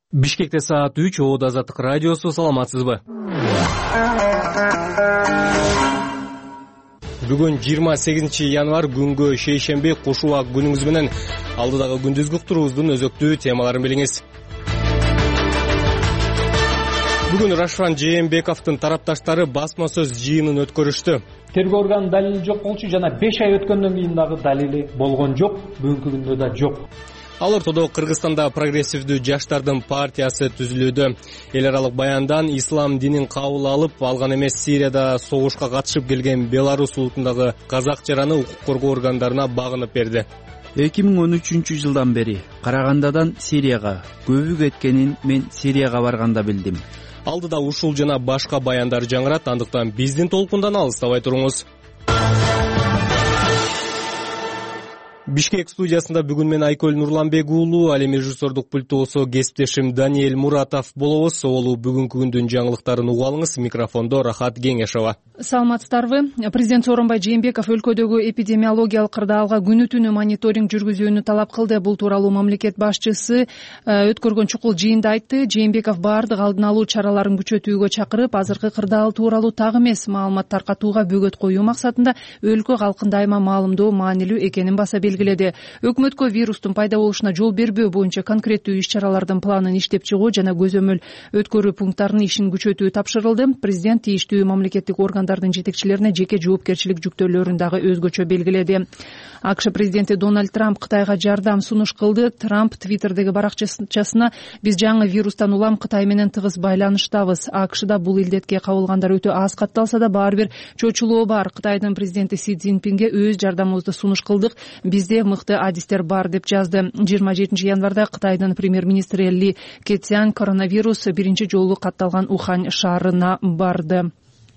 Бишкекте саат 3, Оод Азаттык радиосу. Саламатсызбы? Бүгүн 28 январь күнгө шейшемби. Кошула күнүңүз менен алдыдагы күндүзгү турубуздун өзөктүү темаларын билиңиз. Бүгүн Рашфан Жээнбековдун тарапташтары басма сөз жыйынын өткөрүштү. Тергөө органынын далили жок болчу жана 5 ай өткөндөн кийин дагы далили болгон жок, бүгүнкү күндө да жок. Ал ортодо Кыргызстанда прогрессивдүү жаштардын партиясы түзүлүүдө. Эл аралык баяндан ислам динин кабыл алып алган эмес Сирияда согушка катышып келген Беларусь улутундагы казак жараны укук коргоо органдарына багынып берди. 2013 жылдан бери Карагандадан Сирияга көбү кеткенин мен Сирияга барганда билдим. Алдыда ушул жана башка баяндар жаңырат, андыктан биздин толкундан алыстабай туруңуз. Бишкек студиясында бүгүн мен Айкөл Нурланбек уулу, ал эми режиссердук пультубузда кесиптешим Даниэль Муратов болобуз. Олу бүгүнкү күндүн жаңылыктарын угуп алыңыз. Микрофондо Рахат Кеңешова. Саламатсыздарбы? Президент Сооронбай Жээнбеков өлкөдөгү эпидемиологиялык кырдаалга күнү-түнү мониторинг жүргүзүүнү талап кылды. Бул тууралуу мамлекет башчысы өткөргөн чукул жыйында айтты. Жээнбеков баардык алдын алуу чараларын күчөтүүгө чакырып, азыркы кырдаал тууралуу так эмес маалымат таркатууга бөгөт коюу максатында өлкө калкын дайыма маалымдоо маанилүү экенин баса белгиледи. Өкмөткө вирустун пайда болушуна жол бербөө боюнча конкреттүү иш-чаралардын планын иштеп чыгуу жана көзөмөл өткөрүү пункттарынын ишин күчөтүү тапшырылды. Президент тийиштүү мамлекеттик органдардын жетекчилерине жеке жоопкерчилик жүктөөлөрүн дагы өзгөчө белгиледи. АКШ президенти Дональд Трамп Кытайга жардам сунуш кылды. Трамп Твиттердеги баракчасына биз жаңы вирустан улам Кытай менен тыгыз байланыштабыз. АКШда бул илдетке кабылгандар өтө аз катталса да баары бир чочулоо бар. Кытайдын президенти Си Цзиньпинге өз жардамыбызды сунуш кылдык. Бизде мыкты адистер бар деп жазды. 27 январда Кытайдын премьер-министри Ли Кэцян коронавирус биринчи жолу катталган Ухань шаарына барды.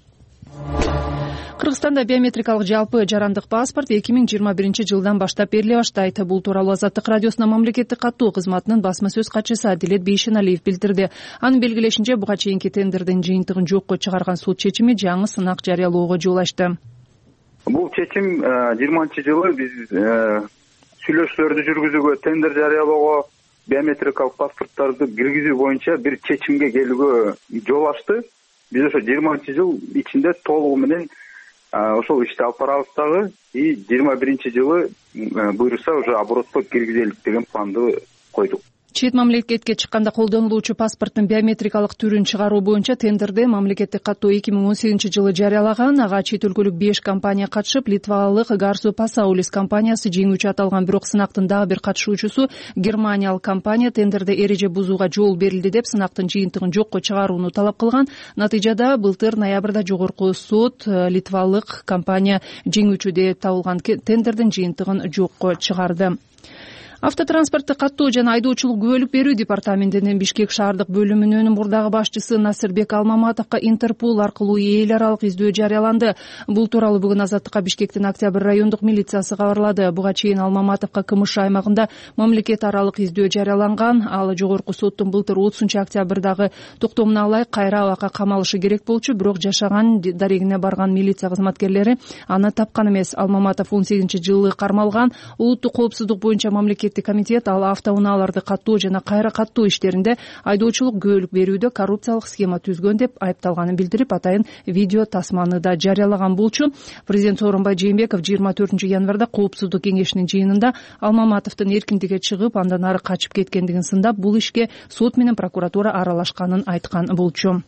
Кыргызстанда биометрикалык жалпы жарандык паспорт 2021 жылдан баштап бериле баштайт. Бул тууралуу Азаттык радиосунун мамлекеттик каттоо кызматынын басма сөз катчысы Адилет Бейшеналиев билдирди. Анын белгилешинче, буга чейинки тендердин жыйынтыгын жокко чыгарган суд чечими жаңы сынак жарыялоого жол ачты. Бул чечим 20-жылы биз сүйлөшүүлөрдү жүргүзүүгө, тендер жарыялоого, биометрикалык паспорттарды киргизүү боюнча бир чечимге келүүгө жол ачты. Биз ошо 20-жыл ичинде толугу менен ошол ишти алып барабыз дагы, и 21-жылы буйруса уже оборотко киргизелик деген планды койдук. Чет мамлекетке чыкканда колдонулуучу паспорттун биометрикалык түрүн чыгаруу боюнча тендерди мамлекеттик каттоо 2018 жылы жарыялаган. Ага чет өлкөлүк 5 компания катышып, литвалык Гарсу Пасаулис компаниясы жеңүүчү аталган, бирок сынактын дагы бир катышуучусу германиялык компания тендерде эреже бузууга жол берилди деп сынактын жыйынтыгын жокко чыгарууну талап кылган. Натыйжада былтыр ноябрда жогорку сот литвалык компания жеңүүчү деп табылган тендердин жыйынтыгын жокко чыгарды. Автотранспортты каттоо жана айдоочулук күбөлүк берүү департаментинин Бишкек шаардык бөлүмүнүн мурдагы башчысы Насырбек Алмаматовго Интерпол аркылуу эл аралык издөө жарыяланды. Бул тууралуу бүгүн Азаттыкка Бишкектин Октябрь райондук милициясы кабарлады. Буга чейин Алмаматовго КМШ аймагында мамлекет аралык издөө жарыяланган. Ал жогорку соттун былтыр 30-октябрдагы токтомуна алай кайра абакка камалышы керек болчу, бирок жашаган дарегине барган милиция кызматкерлери аны тапкан эмес. Алмаматов 18-жылы кармалган. Улуттук коопсуздук боюнча мамлекет комитет ал автоунааларды каттоо жана кайра каттоо иштеринде айдоочулук күбөлүк берүүдө коррупциялык схема түзгөн деп айыпталганын билдирип, атайын видео тасманы да жарыялаган болчу. Президент Сооронбай Жээнбеков 24 январда коопсуздук кеңешинин жыйынында Алмаматовдун эркиндикке чыгып, андан ары качып кеткендигин сындап, бул ишке сот менен прокуратура аралашканын айткан болчу.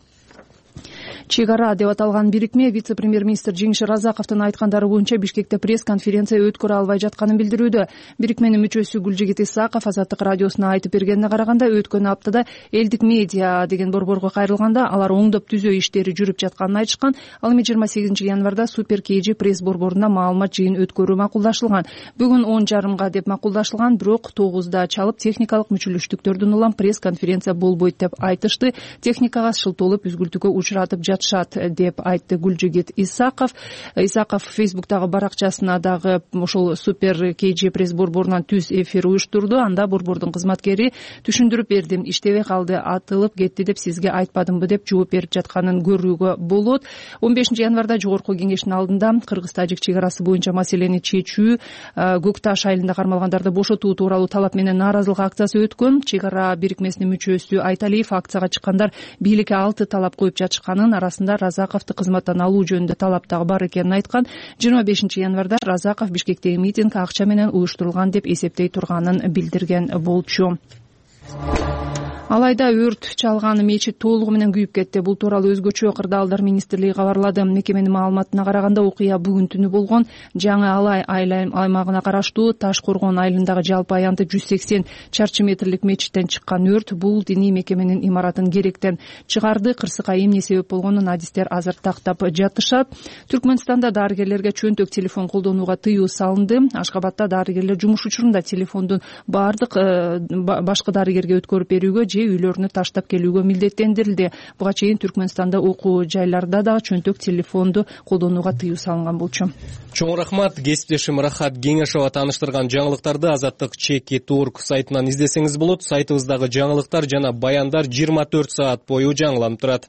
Чек ара деп аталган бирикме вице-премьер-министр Жеңиш Разаковдун айткандары боюнча Бишкекте пресс-конференция өткөрө албай жатканын билдирүүдө. Бирикменин мүчөсү Гүлжигит Исаков Азаттык радиосуна айтып бергенине караганда, өткөн аптада элдик медиа деген борборго кайрылганда алар оңдоп түзөө иштери жүрүп жатканын айтышкан. Ал эми 28 январда Супер КЖ пресс борборунда маалымат жыйын өткөрүү макулдашылган. Бүгүн 10:30 деп макулдашылган, бирок 9:00 чалып техникалык мүчөлүштүктөрдүн улам пресс-конференция болбойт деп айтышты. Техникага шылтоолуп үзгүлтүккө учуратып жатышат деп айтты Гүлжигит Исаков. Исаков Фейсбуктагы баракчасына дагы ошол Супер KG пресс борборунан түз эфир уюштурду. Анда борбордун кызматкери түшүндүрүп бердим, иштебей калды, атылып кетти деп сизге айтпадымбы деп жооп берип жатканын көрүүгө болот. 15 январда жогорку кеңештин алдында Кыргыз-Тажик чек арасы боюнча маселени чечүү, Көк Таш айылында кармалгандарды бошотуу тууралуу талап менен нааразылык акциясы өткөн. Чек ара бирикмесинин мүчөсү Айталиев акцияга чыккандар бийликке 6 талап коюп жатышканын, арасында Разаковду кызматтан алуу жөнүндө талап дагы бар экенин айткан. 25 январда Разаков Бишкектеги митинг акча менен уюштурулган деп эсептей турганын билдирген болчу. Алайда өрт чалган мечит толугу менен күйүп кетти. Бул тууралуу өзгөчө кырдаалдар министрлиги кабарлады. Мекеменин маалыматына караганда окуя бүгүн түнү болгон. Жаңы Алай айыл аймагына караштуу Таш Коргон айылындагы жалпы аянты 180 чарчы метрлик мечиттен чыккан өрт бул диний мекеменин имаратын керектен чыгарды. Кырсыкка эмне себеп болгонун адистер азыр тактап жатышат. Түркмөнстанда дарыгерлерге чөнтөк телефон колдонууга тыюу салынды. Ашкабадта дарыгерлер жумуш учурунда телефондун баардык башкы дарыгерге өткөрүп берүүгө же үйлөрүнө таштап келүүгө милдеттендирилди. Буга чейин Түркмөнстанда окуу жайларда дагы чөнтөк телефонду колдонууга тыюу салынган болчу. Чоң рахмат. Кесиптешим Рахат Кеңешова тааныштырган жаңылыктарды Азаттык Чеки.org сайтынан издесеңиз болот. Сайтыбыздагы жаңылыктар жана баяндар 24 саат бою жаңыланып турат.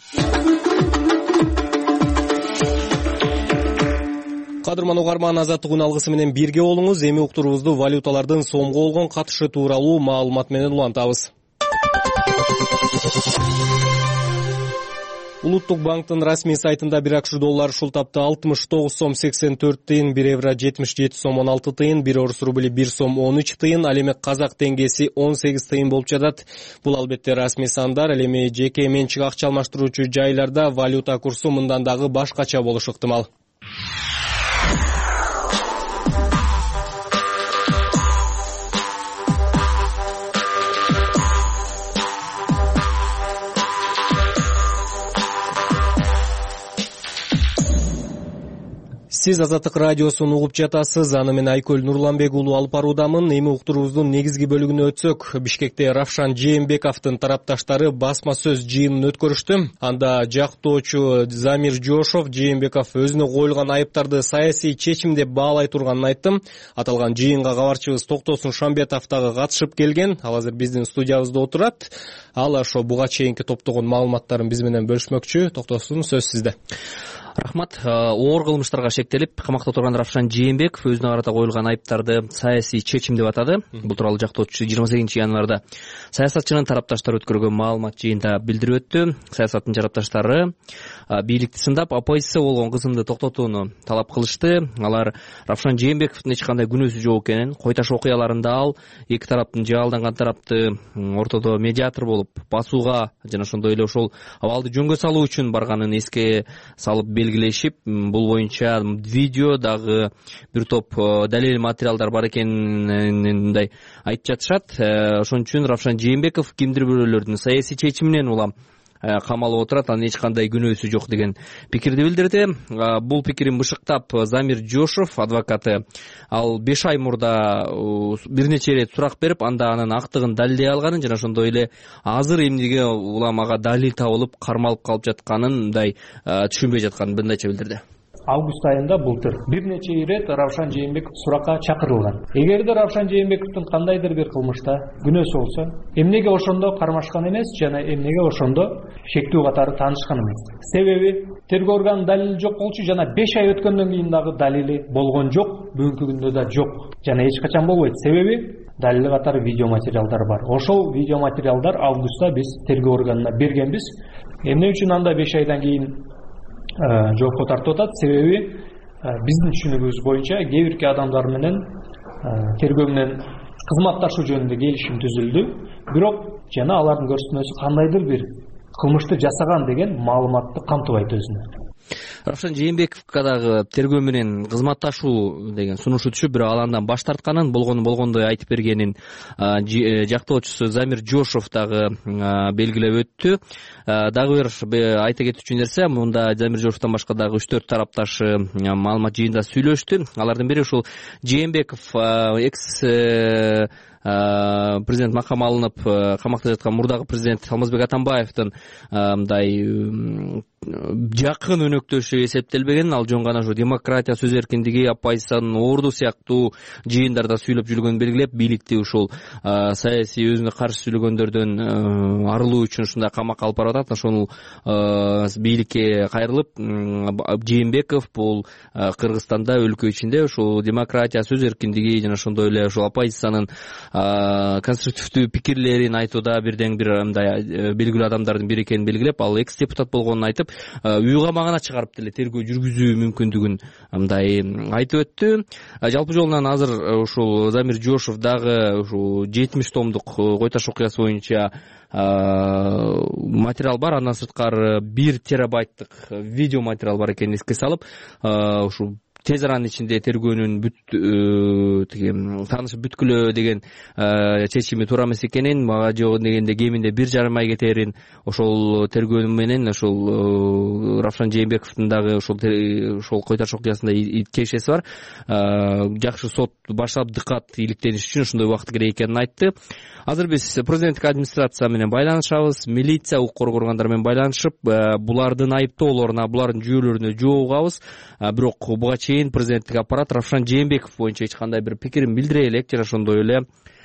Кадырман угарман, Азаттык үн алгысы менен бирге болуңуз. Эми уктуруубузду валюталардын сомго болгон катышы тууралуу маалымат менен улантабыз. Улуттук банктын расмий сайтында 1 акш доллары ушул тапта 69 сом 84 тыйын, 1 евро 77 сом 16 тыйын, 1 орус рубли 1 сом 13 тыйын, ал эми казак теңгеси 18 тыйын болуп жатат. Бул албетте расмий сандар. Ал эми жеке менчик акча алмаштыруучу жайларда валюта курсу мындан дагы башкача болушу ыктымал. Сиз Азаттык радиосун угуп жатасыз. Аны мен Айкөл Нурланбек уулу алып баруудамын. Эми уктуруубуздун негизги бөлүгүнө өтсөк, Бишкекте Равшан Жээнбековдун тарапташтары басма сөз жыйынын өткөрүштү. Анда жактоочу Замир Жошов Жээнбеков өзүнө коюлган айыптарды саясий чечим деп баалай турганын айтты. Аталган жыйынга кабарчыбыз Токтосун Шамбетов дагы катышып келген. Ал азыр биздин студиябызда отурат. Ал ошо буга чейинки топтогон маалыматтарын биз менен бөлүшмөкчү. Токтосун, сөз сизде. Рахмат. Оор кылмыштарга шектелип камакта турган Равшан Жээнбеков өзүнө карата коюлган айыптарды саясий чечим деп атады. Бул тууралуу жактоочу 28 январда саясатчынын тарапташтары өткөргөн маалымат жыйында билдирип өттү. Саясаттын тарапташтары бийликти сындап, оппозиция болгон кызымды токтотууну талап кылышты. Алар Равшан Жээнбековдун эч кандай күнөөсү жок экенин, Койташ окуяларында ал эки тараптын же алданган тарапты ортодо медиатор болуп басууга жана ошондой эле ошол абалды жөнгө салуу үчүн барганын эске салып белгилешип, бул боюнча видео дагы бир топ далил материалдар бар экенин айтып жатышат. Ошон үчүн Равшан Жээнбеков кимдир бирөөлөрдүн саясий чечиминен улам камалып отурат, анын эч кандай күнөөсү жок деген пикирди билдирди. Бул пикирин бышыктап Замир Жошов адвокаты ал 5 ай мурда бир нече ирет сурак берип, анда анын актыгын далилдей алганын жана ошондой эле азыр эмнеге улам ага далил табылып кармалып калып жатканын мындай түшүнбөй жатканын мындайча билдирди. Август айында былтыр бир нече ирет Равшан Жээнбеков суракка чакырылган. Эгерде Равшан Жээнбековдун кандайдыр бир кылмышта күнөөсү болсо, эмнеге ошондо кармашкан эмес жана эмнеге ошондо шектүү катары таанышкан эмес. Себеби тергөө органынын далили жок болчу жана 5 ай өткөндөн кийин дагы далили болгон жок, бүгүнкү күндө да жок жана эч качан болбойт. Себеби далили катары видео материалдар бар. Ошол видео материалдар августта биз тергөө органына бергенбиз. Эмне үчүн анда 5 айдан кийин жоопко тартып атат? Себеби биздин түшүнүгүбүз боюнча кээ бирки адамдар менен тергөө менен кызматташуу жөнүндө келишим түзүлдү. Бирок жана алардын көрсөтмөсү кандайдыр бир кылмышты жасаган деген маалыматты камтыбайт өзүнө. Равшан Жээнбековго дагы тергөө менен кызматташуу деген сунушу түшүп, бирок ал андан баш тартканын, болгондой айтып бергенин жактоочусу Замир Жошов дагы белгилеп өттү. Дагы бир айта кетүүчү нерсе, мында Замир Жошовдон башка дагы 3-4 тарапташы маалымат жыйында сүйлөштү. Алардын бири ушул Жээнбеков экс президент макамы алынып камакта жаткан мурдагы президент Алмазбек Атамбаевдин мындай жакын өнөктөшү эсептелбеген. Ал жөн гана ушу демократия, сөз эркиндиги, оппозициянын орду сыяктуу жыйындарда сүйлөп жүргөнүн белгилеп, бийликти ушул саясий өзүнө каршы сүйлөгөндөрдөн арылуу үчүн ушундай камакка алып барып атат. Ошол бийликке кайрылып, Жээнбеков бул Кыргызстанда өлкө ичинде ушул демократия, сөз эркиндиги жана ошондой эле ушул оппозициянын конструктивдүү пикирлерин айтууда бирден бир мындай белгилүү адамдардын бири экенин белгилеп, ал экс депутат болгонун айтып, үй камагына чыгарып деле тергөө жүргүзүү мүмкүндүгүн мындай айтып өттү. Жалпы жолунан азыр ушул Замир Жошов дагы ушул 70 томдук Кой Таш окуясы боюнча материал бар. Андан сырткары 1 терабайттык видео материал бар экенин эске салып, ушул тез аранын ичинде тергөөнүн таанышып бүткүлө деген чечими туура эмес экенин, мага жок дегенде кеминде 1,5 ай кетерин, ошол тергөө менен ошол Равшан Жээнбековдун дагы ошол Кой Таш окуясында тиешеси бар. Жакшы сот баштап дыкат иликтениш үчүн ошондой убакыт керек экенин айтты. Азыр биз президенттик администрация менен байланышабыз, милиция, укук коргоо органдары менен байланышып, булардын айыптоолоруна, булардын жүйөлөрүнө жооп угабыз. Бирок буга чейин президенттик аппарат Равшан Жээнбеков боюнча эч кандай бир пикирин билдире элек, жана ошондой эле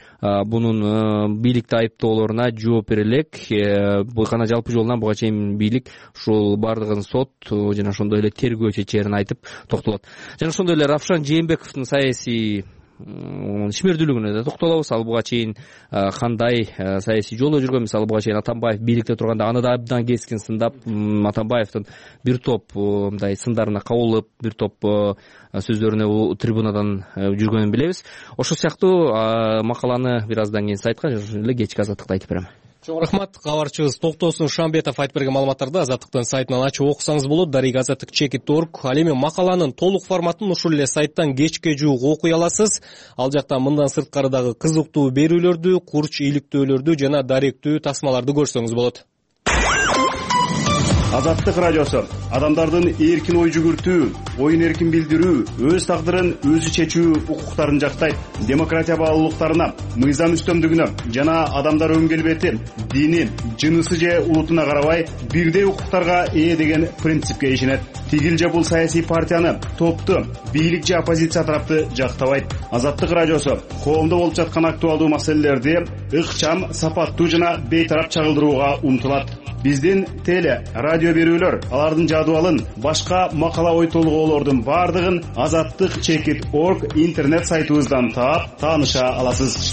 бунун бийликти айыптоолоруна жооп бере элек. Бул гана жалпы жолунан буга чейин бийлик ушул бардыгын сот жана ошондой эле тергөө чечерин айтып токтолот. Жана ошондой эле Равшан Жээнбековдун саясий ишмердүүлүгүнө да токтолобуз. Ал буга чейин кандай саясий жолдо жүргөн, мисалы буга чейин Атамбаев бийликте турганда аны да абдан кескин сындап, Атамбаевдин бир топ мындай сындарына кабылып, бир топ сөздөрүнө трибунадан жүргөнүн билебиз. Ошол сыяктуу макаланы бир аздан кийин сайтка, ошол эле кечки Азаттыкта айтып берем. Чоң рахмат. Кабарчыбыз Токтосун Шамбетов айтып берген маалыматтарды Азаттыктын сайтынан ачып окусаңыз болот. Дарыга Азаттык чекит.org. Ал эми макаланын толук форматын ушул эле сайттан кечке жуук окуй аласыз. Ал жакта мындан сырткары дагы кызыктуу берүүлөрдү, курч иликтөөлөрдү жана даректүү тасмаларды көрсөңүз болот. Азаттык радиосу адамдардын эркин ой жүгүртүү, оюн эркин билдирүү, өз тагдырын өзү чечүү укуктарын жактайт. Демократия баалуулуктарына, мыйзам үстөмдүгүнө жана адамдар өң келбети, дини, жынысы же улутуна карабай бирдей укуктарга ээ деген принципке ишенет. Тигил же бул саясий партияны, топту, бийлик же оппозиция тарапты жактабайт. Азаттык радиосу коомдо болуп жаткан актуалдуу маселелерди ыкчам, сапаттуу жана бейтарап чагылдырууга умтулат. Биздин теле, радио берүүлөр, алардын жадыбалын, башка макала ой толгоолордун бардыгын Азаттык чекит.org интернет сайтыбыздан таап, тааныша аласыз.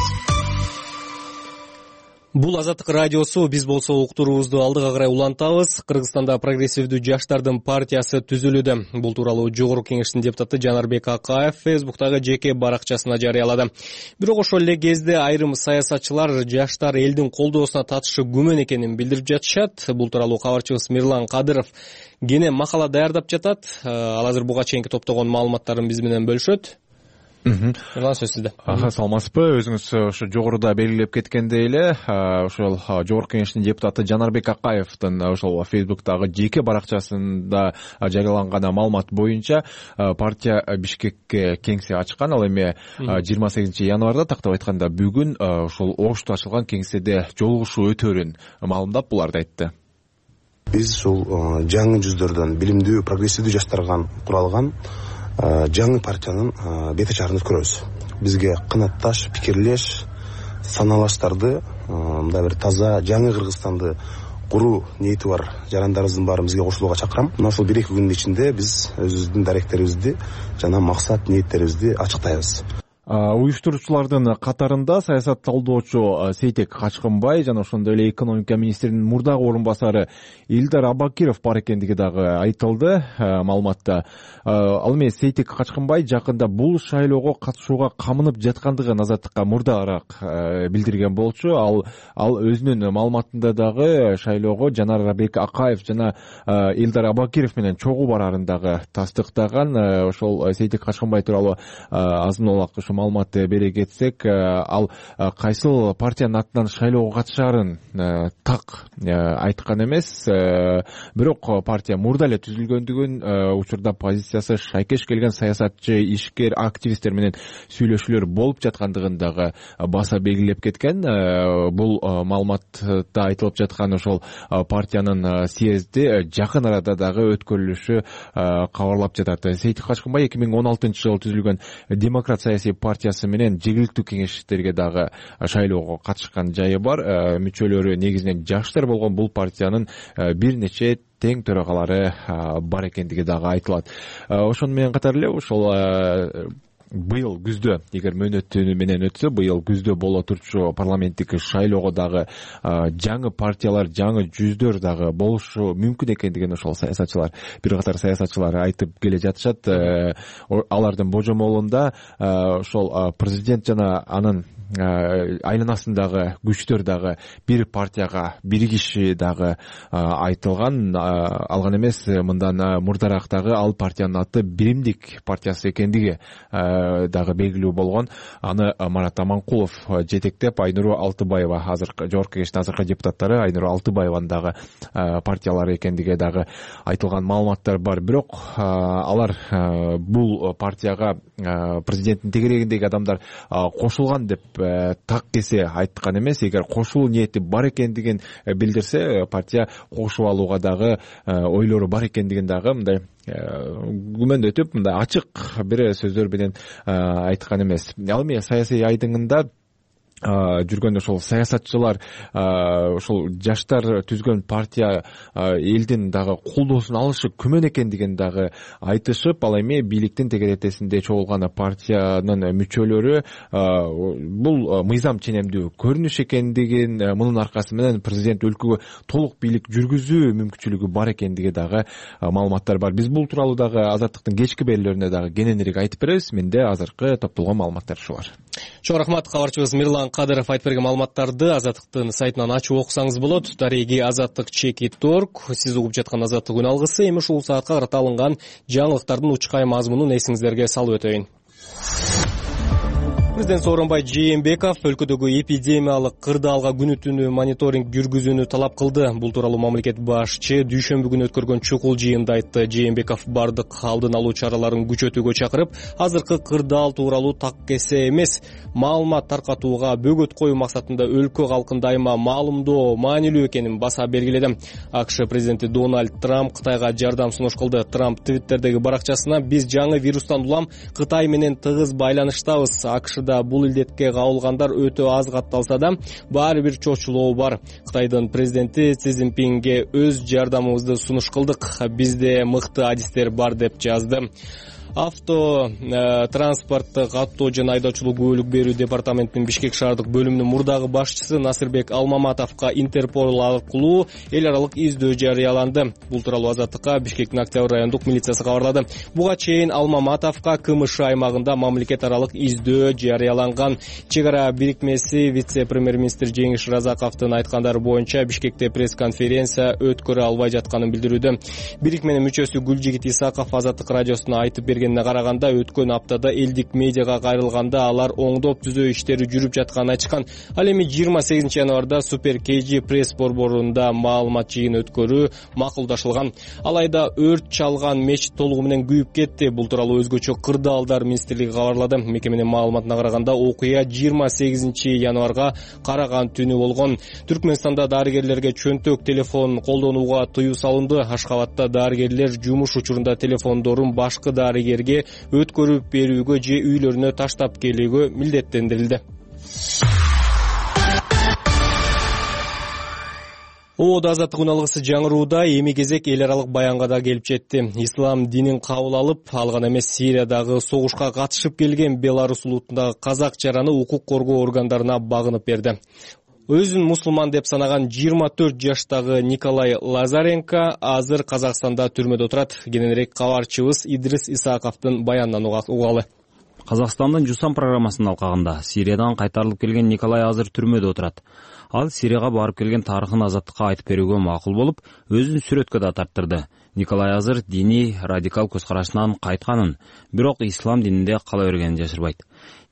Бул Азаттык радиосу. Биз болсо уктуруубузду алдыга карай улантабыз. Кыргызстанда прогрессивдүү жаштардын партиясы түзүлүүдө. Бул тууралуу Жогорку Кеңештин депутаты Жанарбек Акаев Фейсбуктагы жеке баракчасына жарыялады. Бирок ошол эле кезде айрым саясатчылар жаштар элдин колдоосуна татышы күмөн экенин билдирип жатышат. Бул тууралуу кабарчыбыз Мирлан Кадыров кене макала даярдап жатат. Ал азыр буга чейинки топтогон маалыматтарын биз менен бөлүшөт. Сөз сизде. Саламатсызбы? Өзүңүз ошо жогоруда белгилеп кеткендей эле, ошол Жогорку Кеңештин депутаты Жанарбек Акаевдин ошол Фейсбуктагы жеке баракчасында жарыяланган маалымат боюнча партия Бишкекке кеңсе ачкан. Ал эми 28 январда, тактап айтканда бүгүн ошол Ошто ачылган кеңседе жолугушуу өтөөрүн маалымдап буларды айтты. Биз ушул жаңы жүздөрдөн билимдүү, прогрессивдүү жаштардан куралган жаңы партиянын бет ачарын өткөрөбүз. Бизге кынатташ, пикирлеш, саналаштарды, мындай бир таза жаңы Кыргызстанды куруу ниети бар жарандарыбыздын баарын бизге кошулууга чакырам. Мына ушул 1-2 күндүн ичинде биз өзүбүздүн даректерибизди жана максат ниеттерибизди ачыктайбыз. Уюштуруучулардын катарында саясат талдоочу Сейтек Качкынбай жана ошондой эле экономика министринин мурдагы орун басары Илдар Абакиров бар экендиги дагы айтылды маалыматта. Ал эми Сейтек Качкынбай жакында бул шайлоого катышууга камынып жаткандыгын Азаттыкка мурдараак билдирген болчу. Ал өзүнүн маалыматында дагы шайлоого Жанарбек Акаев жана Илдар Абакиров менен чогуу барарын дагы тастыктаган. Ошол Сейтек Качкынбай тууралуу азын улак маалымат бере кетсек, ал кайсыл партиянын атынан шайлоого катышаарын так айткан эмес, бирок партия мурда эле түзүлгөндүгүн, учурда позициясы шайкеш келген саясатчы, ишкер, активисттер менен сүйлөшүүлөр болуп жаткандыгын дагы баса белгилеп кеткен. Бул маалыматта айтылып жаткан ошол партиянын съезди жакын арада дагы өткөрүлүшү кабарлап жатат. Сейит Качкынбай 2016-жылы түзүлгөн Демократ саясий партиясы менен жергиликтүү кеңештерге дагы шайлоого катышкан жайы бар. Мүчөлөрү негизинен жаштар болгон бул партиянын бир нече тең төрагалары бар экендиги дагы айтылат. Ошону менен катар эле ошол быйыл күздө, эгер мөөнөтү менен өтсө, быйыл күздө боло турчу парламенттик шайлоого дагы жаңы партиялар, жаңы жүздөр дагы болушу мүмкүн экендигин ошол саясатчылар, бир катар саясатчылар айтып келе жатышат. Алардын божомолунда ошол президент жана анын айланасындагы күчтөр дагы бир партияга биригиши дагы айтылган. Алган эмес, мындан мурдарак ал партиянын аты Биримдик партиясы экендиги дагы белгилүү болгон. Аны Марат Аманкулов жетектеп, Айнуру Алтыбаева, азыркы жогорку кеңештин азыркы депутаттары Айнуру Алтыбаеванын дагы партиялары экендиги дагы айтылган маалыматтар бар. Бирок алар бул партияга президенттин тегерегиндеги адамдар кошулган деп так кесе айткан эмес. Эгер кошулуу ниети бар экендигин билдирсе, партия кошуп алууга дагы ойлору бар экендигин дагы мындай күмөндөтүп, мындай ачык бир сөздөр менен айткан эмес. Ал эми саясий айдыңында жүргөн ошол саясатчылар, ошол жаштар түзгөн партия элдин дагы колдоосун алышы күмөн экендигин дагы айтышып, ал эми бийликтин тегеретесинде чогулган партиянын мүчөлөрү бул мыйзам ченемдүү көрүнүш экендигин, мунун аркасы менен президент өлкөгө толук бийлик жүргүзүү мүмкүнчүлүгү бар экендиги дагы маалыматтар бар. Биз бул тууралуу дагы Азаттыктын кечки берүүлөрүнө дагы кененирээк айтып беребиз. Менде азыркы топтолгон маалыматтар ушулар. Чоң рахмат, кабарчыбыз Мирлан Кадыров айтып берген маалыматтарды Азаттыктын сайтынан ачып окусаңыз болот. Дареги Азаттык.org. Сиз угуп жаткан Азаттык күн алгысы. Эми ушул саатка карата алынган жаңылыктардын учкай мазмунун эсиңиздерге салып өтөйүн. Президент Сооронбай Жээнбеков өлкөдөгү эпидемиялык кырдаалга күнү-түнү мониторинг жүргүзүүнү талап кылды. Бул тууралуу мамлекет башчы дүйшөмбү күнү өткөргөн чукул жыйында айтты. Жээнбеков бардык алдын алуу чараларын күчөтүүгө чакырып, азыркы кырдаал тууралуу так кесе эмес маалымат таркатууга бөгөт коюу максатында өлкө калкын дайыма маалымдоо маанилүү экенин баса белгиледи. АКШ президенти Дональд Трамп Кытайга жардам сунуш кылды. Трамп Твиттердеги баракчасына: "Биз жаңы вирустан улам Кытай менен тыгыз байланыштабыз. АКШ бул илдетке кабылгандар өтө аз катталса да, баары бир чочулоо бар. Кытайдын президенти Си Цзиньпинге өз жардамыбызды сунуш кылдык. Бизде мыкты адистер бар", деп жазды. Авто транспорттук каттоо жана айдоочулук күбөлүк берүү департаментинин Бишкек шаардык бөлүмүнүн мурдагы башчысы Насырбек Алмаматовго Интерпол аркылуу эл аралык издөө жарыяланды. Бул тууралуу Азаттыкка Бишкектин Октябрь райондук милициясы кабарлады. Буга чейин Алмаматовго КМШ аймагында мамлекет аралык издөө жарыяланган. Чек ара бирикмеси вице-премьер-министр Жеңиш Разаковдун айткандары боюнча Бишкекте пресс-конференция өткөрө албай жатканын билдирүүдө. Бирикменин мүчөсү Гүлжигит Исаков Азаттык радиосуна айтып бергенине караганда, өткөн аптада элдик медиага кайрылганда алар оңдоп түзөө иштери жүрүп жатканын айтышкан. Ал эми 28 январда Супер КЖ пресс борборунда маалымат жыйын өткөрүү макулдашылган. Алайда өрт чалган мечит толугу менен күйүп кетти. Бул тууралуу өзгөчө кырдаалдар министрлиги кабарлады. Мекеменин маалыматына караганда, окуя 28 январга караган түнү болгон. Түркмөнстанда дарыгерлерге чөнтөк телефон колдонууга тыюу салынды. Ашкабатта дарыгерлер жумуш учурунда телефондорун башкы дарыгерге өткөрүп берүүгө же үйлөрүнө таштап келүүгө милдеттендирилди. Оода Азаттык күн алгысы жаңырууда эми кезек эл аралык баянга да келип жетти. Ислам динин кабыл алып алган эмес Сириядагы согушка катышып келген Беларус улутундагы казак жараны укук коргоо органдарына багынып берди. Өзүн мусулман деп санаган 24 жаштагы Николай Лазаренко азыр Казакстанда түрмөдө отурат. Кененирээк кабарчыбыз Идрис Исаковдун баянынан угалы. Казакстандын Жусан программасынын алкагында Сириядан кайтарылып келген Николай азыр түрмөдө отурат. Ал Сирияга барып келген тарыхын Азаттыкка айтып берүүгө макул болуп, өзүн сүрөткө да тарттырды. Николай азыр диний радикал көз карашынан кайтканын, бирок ислам дининде кала бергенин жашырбайт.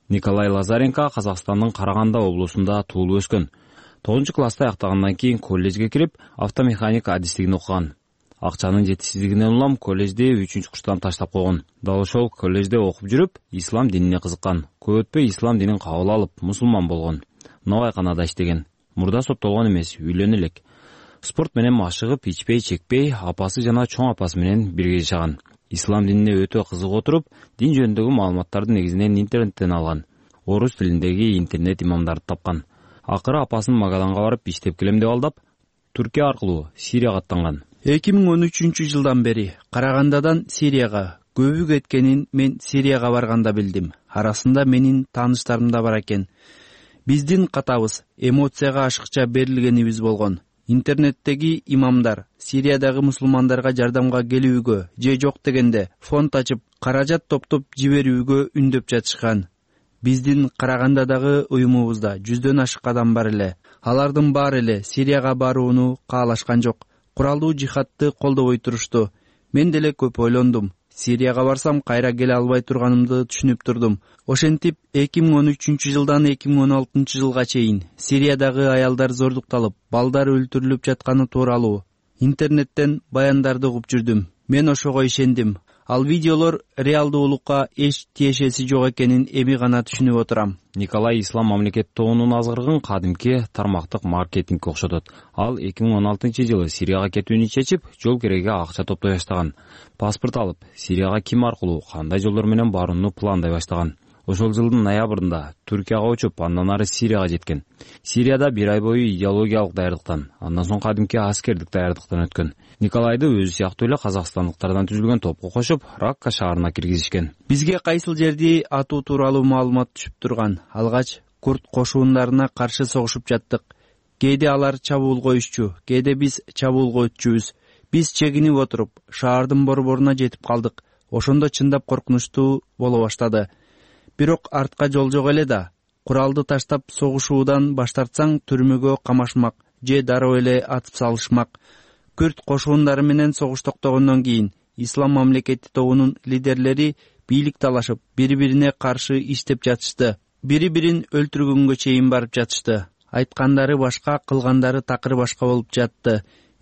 Николай Лазаренко Казакстандын Караганды облусунда туулуп өскөн. 9 класста аяктагандан кийин коллежге кирип, автомеханик адистигин окуган. Акчанын жетишсиздигинен улам коллежди 3-курстан таштап койгон. Дал ошол коллежде окуп жүрүп, ислам динине кызыккан. Көп өтпөй ислам динин кабыл алып, мусулман болгон. Новайканада иштеген. Мурда соттолгон эмес, үйлөнө элек. Спорт менен машыгып, ичпей, чекпей, апасы жана чоң апасы менен бирге жашаган. Ислам динине өтө кызыгып отуруп, дин жөнүндөгү маалыматтарды негизинен интернеттен алган. Орус тилиндеги интернет имамдарды тапкан. Акыры апасын Магаданга барып иштеп келем деп алдап, Түркия аркылуу Сирияга аттанган. 2013-жылдан бери Карагандадан Сирияга көбү кеткенин мен Сирияга барганда билдим. Арасында менин тааныштарым да бар экен. Биздин катабыз эмоцияга ашыкча берилгенибиз болгон. Интернеттеги имамдар Сириядагы мусулмандарга жардамга келүүгө же жок дегенде фонд ачып, каражат топтоп жиберүүгө үндөп жатышкан. Биздин Карагандадагы уюмубузда 100дөн ашык адам бар эле. Алардын баары эле Сирияга барууну каалашкан жок. Куралдуу жихадты колдобой турушту. Мен деле көп ойлондум. Сирияга барсам кайра келе албай турганымды түшүнүп турдум. Ошентип 2013-жылдан 2016-жылга чейин Сириядагы аялдар зордукталып, балдар өлтүрүлүп жатканы тууралуу интернеттен баяндарды угуп жүрдүм. Мен ошого ишендим. Ал видеолор реалдуулукка эч тиешеси жок экенин эми гана түшүнүп отурам. Николай ислам мамлекет тобунун азгырыгын кадимки тармактык маркетингге окшотот. Ал 2016-жылы Сирияга кетүүнү чечип, жол кереге акча топтой баштаган. Паспорт алып, Сирияга ким аркылуу, кандай жолдор менен барууну пландай баштаган. Ошол жылдын ноябрында Түркияга учуп, андан ары Сирияга жеткен. Сирияда 1 ай бою идеологиялык даярдыктан, андан соң кадимки аскердик даярдыктан өткөн. Николайды өзү сыяктуу эле казакстандыктардан түзүлгөн топко кошуп, Ракка шаарына киргизишкен. Бизге кайсыл жерди атуу тууралуу маалымат түшүп турган. Алгач курд кошуундарына каршы согушуп жаттык. Кээде алар чабуулга өтчү, кээде биз чабуулга өтчүбүз. Биз чегинип отуруп, шаардын борборуна жетип калдык. Ошондо чындап коркунучтуу боло баштады. Бирок артка жол жок эле да. Куралды таштап согушуудан баш тартсаң түрмөгө камашмак же дароо эле атып салышмак. Күрд кошуундары менен согуш токтогондон кийин ислам мамлекети тобунун лидерлери бийлик талашып, бири-бирине каршы иштеп жатышты. Бири-бирин өлтүргөнгө чейин барып жатышты. Айткандары башка, кылгандары такыр башка болуп жатты.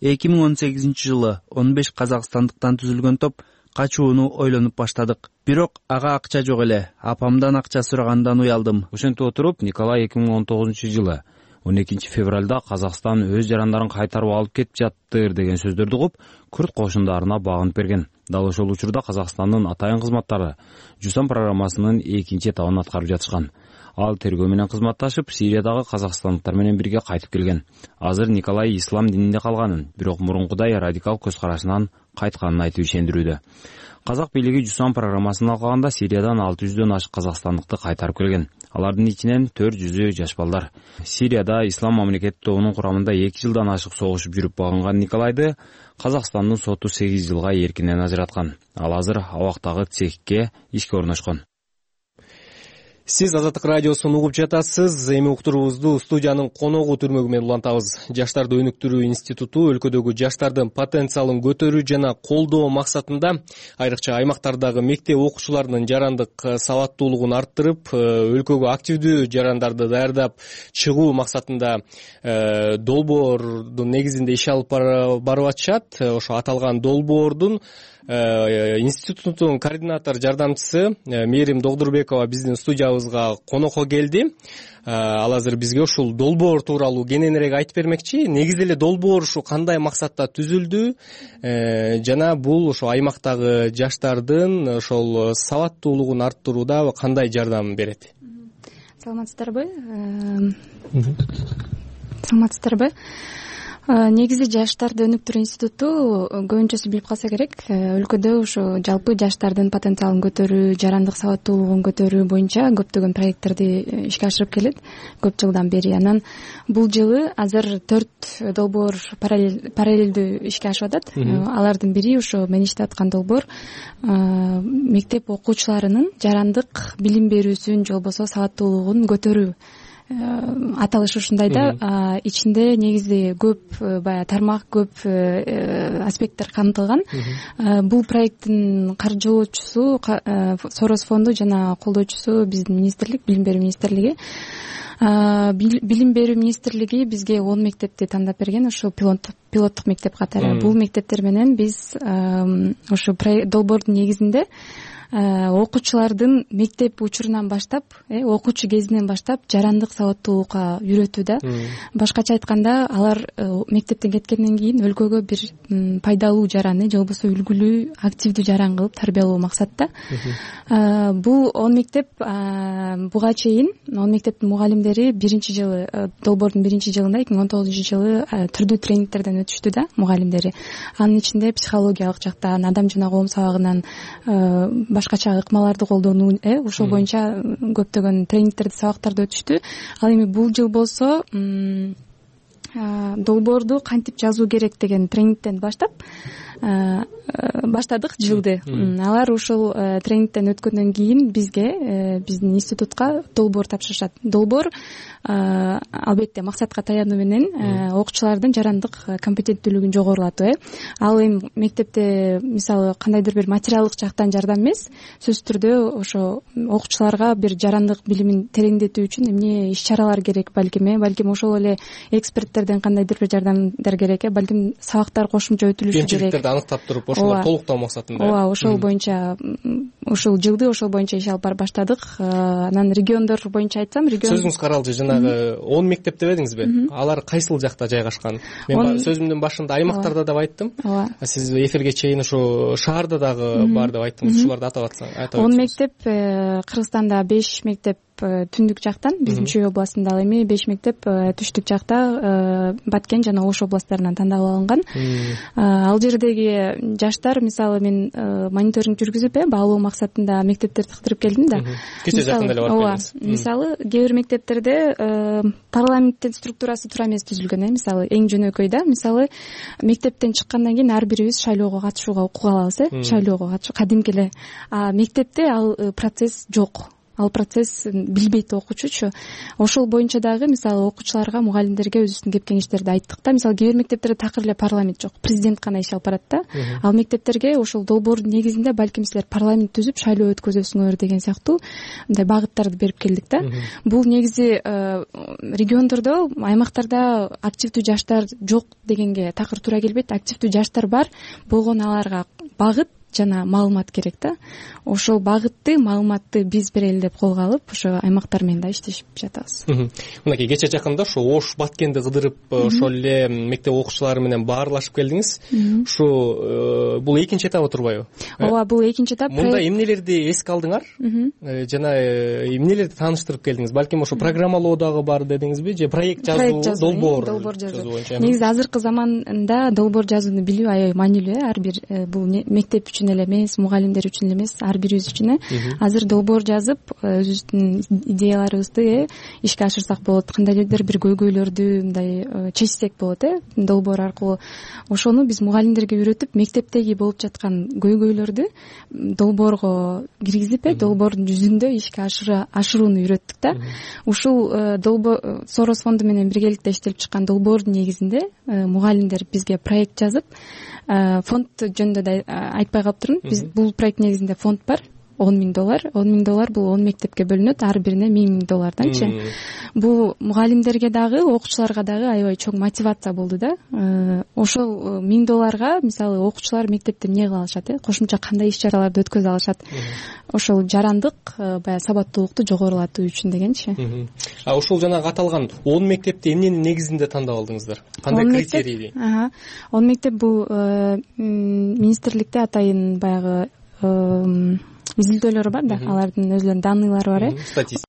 2018-жылы 15 казакстандыктан түзүлгөн топ качууну ойлонуп баштадык. Бирок ага акча жок эле. Апамдан акча сурагандан уялдым. Ошентип отуруп, Николай 2019-жылы 12 февралда Казакстан өз жарандарын кайтарып алып кетип жаттыр деген сөздөрдү угуп, күрд кошундарына багынып берген. Дал ошол учурда Казакстандын атайын кызматтары Жусан программасынын 2 этабын аткарып жатышкан. Ал тергөө менен кызматташып, Сириядагы казакстандыктар менен бирге кайтып келген. Азыр Николай ислам дининде калганын, бирок мурункудай радикал көз карашынан кайтканын айтып ишендирүүдө. Казак бийлиги Жусан программасын алганда Сириядан 600дөн ашык казакстандыкты кайтарып келген. Алардын ичинен 400-ü жаш балдар. Сирияда ислам мамлекети тобунун курамында 2 жылдан ашык согушуп жүрүп багынган Николайды Казакстандын соту 8 жылга эркинен ажыраткан. Ал азыр абактагы цехке ишке орношкон. Сиз Азаттык радиосун угуп жатасыз. Эми уктуруубузду студиянын коногу түрмөгү менен улантабыз. Жаштарды өнүктүрүү институту өлкөдөгү жаштардын потенциалын көтөрүү жана колдоо максатында айрыкча аймактардагы мектеп окуучуларынын жарандык сабаттуулугун арттырып, өлкөгө активдүү жарандарды даярдап чыгуу максатында долбоордун негизинде иш алып барып атышат. Ошо аталган долбоордун институттун координатор жардамчысы Мээрим Догдурбекова биздин студиябызга конокко келди. Ал азыр бизге ушул долбоор тууралуу кененирээк айтып бермекчи. Негизи эле долбоор ушу кандай максатта түзүлдү жана бул ошо аймактагы жаштардын ошол сабаттуулугун арттырууда кандай жардам берет? Саламатсыздарбы? Саламатсыздарбы? Негизи жаштарды өнүктүрүү институту көбүнчөсү билип калса керек, өлкөдө ушу жалпы жаштардын потенциалын көтөрүү, жарандык сабаттуулугун көтөрүү боюнча көптөгөн проекттерди ишке ашырып келет көп жылдан бери. Анан бул жылы азыр 4 долбоор параллелдүү ишке ашып атат. Алардын бири ушу мен иштеп аткан долбоор мектеп окуучуларынын жарандык билим берүүсүн же болбосо сабаттуулугун көтөрүү аталышы ушундай да. Ичинде негизи көп баягы тармак, көп аспекттер камтылган. Бул проекттин каржылоочусу Сорос фонду жана колдоочусу биздин министрлик, Билим берүү министрлиги. Билим берүү министрлиги бизге 10 мектепти тандап берген, ошо пилоттук мектеп катары. Бул мектептер менен биз ошо долбоордун негизинде окуучулардын мектеп учурунан баштап, окуучу кезинен баштап жарандык сабаттуулукка үйрөтүү да. Башкача айтканда, алар мектептен кеткенден кийин өлкөгө бир пайдалуу жараны же болбосо үлгүлүү, активдүү жаран кылып тарбиялоо максатта. Бул 10 мектеп буга чейин 10 мектептин мугалимдери биринчи жылы, долбоордун биринчи жылында 2019-жылы түрдүү тренингтерден өтүштү да мугалимдери. Анын ичинде психологиялык жактан, адам жана коом сабагынан башкача ыкмаларды колдонуу, ошол боюнча көптөгөн тренингтерди, сабактарды өтүштү. Ал эми бул жыл болсо долбоорду кантип жазуу керек деген тренингден баштадык жылды. Алар ушул тренингден өткөндөн кийин бизге, биздин институтка долбоор тапшырышат. Долбоор албетте максатка таянуу менен окуучулардын жарандык компетенттүүлүгүн жогорулатуу. Ал эми мектепте мисалы кандайдыр бир материалдык жактан жардам эмес, сөзсүз түрдө ошо окуучуларга бир жарандык билимин тереңдетүү үчүн эмне иш-чаралар керек, балким ошол эле эксперттерден кандайдыр бир жардамдар керек, балким сабактар кошумча өтүлүшү керек. Аныктап туруп ошолор толуктоо максатында. Ооба, ошол боюнча ушул жылды ошол боюнча иш алып бара баштадык. Анан региондор боюнча айтсам, сөзүңүз каралды. Жанагы 10 мектеп деп эдиңизби? Алар кайсыл жакта жайгашкан? Мен сөзүмдүн башында аймактарда деп айттым. Сиз эфирге чейин ушу шаарда дагы бар деп айттыңыз. Ушуларды атап атсаңыз. 10 мектеп Кыргызстанда 5 мектеп түндүк жактан, биздин Чүй областында, ал эми 5 мектеп түштүк жакта Баткен жана Ош областтарынан тандалып алынган. Ал жердеги жаштар, мисалы мен мониторинг жүргүзүп, баалоо максатында мектептерди кыдырып келдим да. Кече жакында эле барып келдиңиз. Мисалы кээ бир мектептерде парламенттин структурасы туура эмес түзүлгөн. Мисалы эң жөнөкөй да, мисалы мектептен чыккандан кийин ар бирибиз шайлоого катышууга укук алабыз, шайлоого катышуу кадимки эле. Мектепте ал процесс жок. Ал процесс билбейт окуучучу. Ошол боюнча дагы мисалы окуучуларга, мугалимдерге өзүбүздүн кеп кеңештерди айттык да. Мисалы кээ бир мектептерде такыр эле парламент жок, президент гана иш алып барат да. Ал мектептерге ошол долбоордун негизинде балким силер парламент түзүп шайлоо өткөзөсүңөр деген сыяктуу мындай багыттарды берип келдик да. Бул негизи региондордо, аймактарда активдүү жаштар жок дегенге такыр туура келбейт. Активдүү жаштар бар, болгону аларга багыт жана маалымат керек да. Ошол багытты, маалыматты биз берели деп колго алып, ошо аймактар менен да иштешип жатабыз. Мынакей кече жакында ошо Ош, Баткенди кыдырып, ошол эле мектеп окуучулары менен баарлашып келдиңиз. Ушу бул экинчи этабы турбайбы? Ооба, бул экинчи этап. Мында эмнелерди эске алдыңар? Жана эмнелерди тааныштырып келдиңиз? Балким ошо программалоо дагы бар дедиңизби, же проект жазуу, долбоор жазуу? Негизи азыркы заманда долбоор жазууну билүү аябай маанилүү. Ар бир бул мектеп үчүн эле эмес, мугалимдер үчүн эле эмес, ар бирибиз үчүн. Азыр долбоор жазып, өзүбүздүн идеяларыбызды ишке ашырсак болот. Кандайдыр бир көйгөйлөрдү мындай чечсек болот, долбоор аркылуу. Ошону биз мугалимдерге үйрөтүп, мектептеги болуп жаткан көйгөйлөрдү долбоорго киргизип, долбоордун жүзүндө ишке ашырууну үйрөттүк да. Ушул долбоор Сорос фонду менен биргеликте иштелип чыккан долбоордун негизинде мугалимдер бизге проект жазып, фонд жөнүндө да айтпай калыптырмын. Биз бул проект негизинде фонд бар. $10,000. $10,000 бул 10 мектепке бөлүнөт, ар бирине $1,000-данчы. Бул мугалимдерге дагы, окуучуларга дагы аябай чоң мотивация болду да. Ошол $1,000 мисалы окуучулар мектепте эмне кыла алышат, кошумча кандай иш-чараларды өткөзө алышат. Ошол жарандык баягы сабаттуулукту жогорулатуу үчүн дегенчи. Ошол жанагы аталган 10 мектепти эмненин негизинде тандап алдыңыздар? Кандай критерийди? 10 мектеп бул министрликте атайын баягы изилдөөлөрү бар да, алардын өзүлөрүнүн данныйлары бар. Статистика.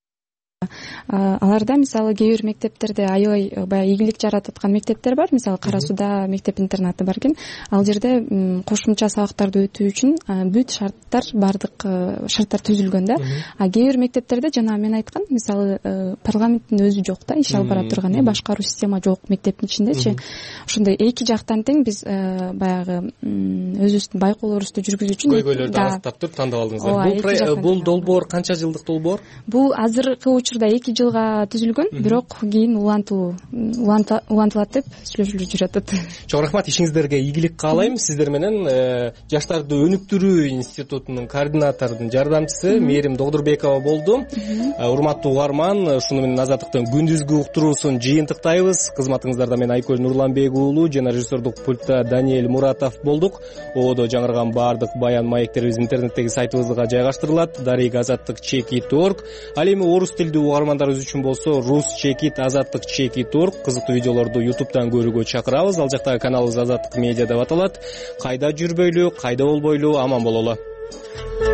Аларда мисалы кээ бир мектептерде аябай баягы ийгилик жаратып аткан мектептер бар. Мисалы Кара Сууда мектеп интернаты бар экен. Ал жерде кошумча сабактарды өтүү үчүн бүт шарттар, бардык шарттар түзүлгөн да. Кээ бир мектептерде жана мен айткан, мисалы парламенттин өзү жок да, иш алып бара турган, башкаруу система жок мектептин ичиндечи. Ошондой эки жактан тең биз баягы өзүбүздүн байкоолорубузду жүргүзүү үчүн көйгөйлөрдү аныктап туруп тандап алдыңыздар. Бул долбоор канча жылдык долбоор? Бул азыркы учурда 2 жылга түзүлгөн, бирок кийин улантылат деп сүйлөшүлүп жүрүп атат. Чоң рахмат, ишиңиздерге ийгилик каалайм. Сиздер менен жаштарды өнүктүрүү институтунун координаторунун жардамчысы Мээрим Догдурбекова болду. Урматтуу угарман, ушуну менен Азаттыктын күндүзгү уктуруусун жыйынтыктайбыз. Кызматыңыздарда мен Айкөл Нурланбек уулу жана режиссердук пультта Даниэль Муратов болдук. Ободо жаңырган баардык баян маектерибиз интернеттеги сайтыбызга жайгаштырылат. Дарек azattik.org. Ал эми орус тилдүү угармандарыбыз үчүн болсо rus.azattik.org кызыктуу видеолорду YouTube'дан көрүүгө чакырабыз. Ал жактагы каналыбыз Азаттык медиа деп аталат. Кайда жүрбөйлү, кайда болбойлу, аман бололу.